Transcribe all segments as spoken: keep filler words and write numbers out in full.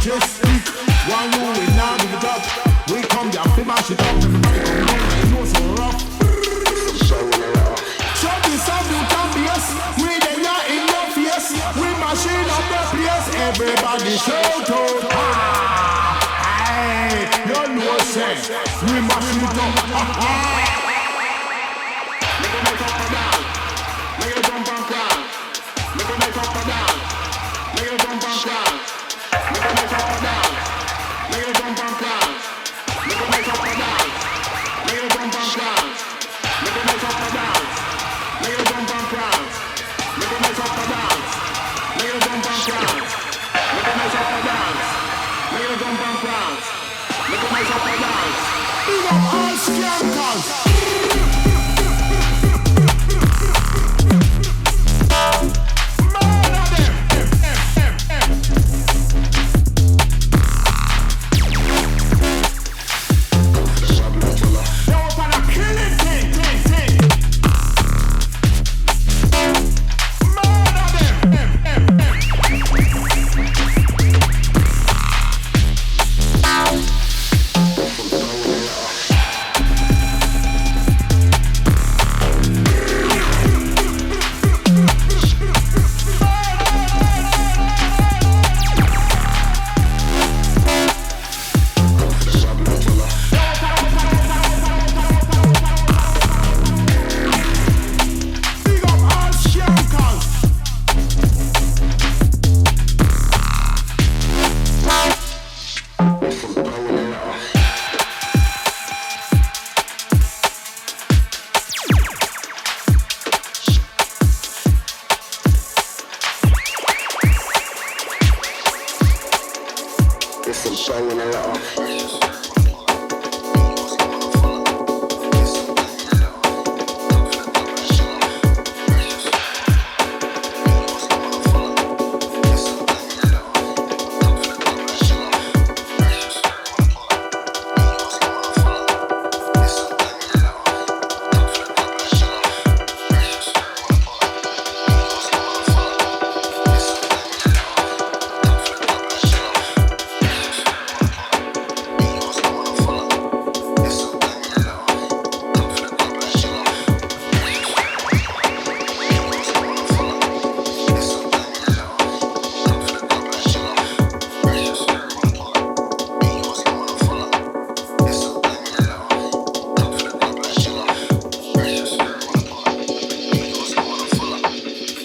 chest big. One you we now give it up. We come down, we mash it up. Everybody come down, I know so rough. Shut this up, you can't be us. We the not in your face. We machine up the place. Everybody shout out. Ah, hey, you know sense. We machine it up. Ah, ah. Make it make up and down. Make it jump and cry. Make it make up and down. Make it jump and cry. Make it make up and down. Make it jump and cry. Make it make up and down. Make it jump and cry. Make it make up and down. Make it jump and cry. Make it make up and down. Make it jump and cry. Make it make up and down. Make it jump and cry. Make it make up and down. Big up all scankers.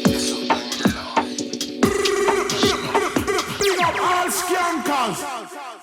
All scankers.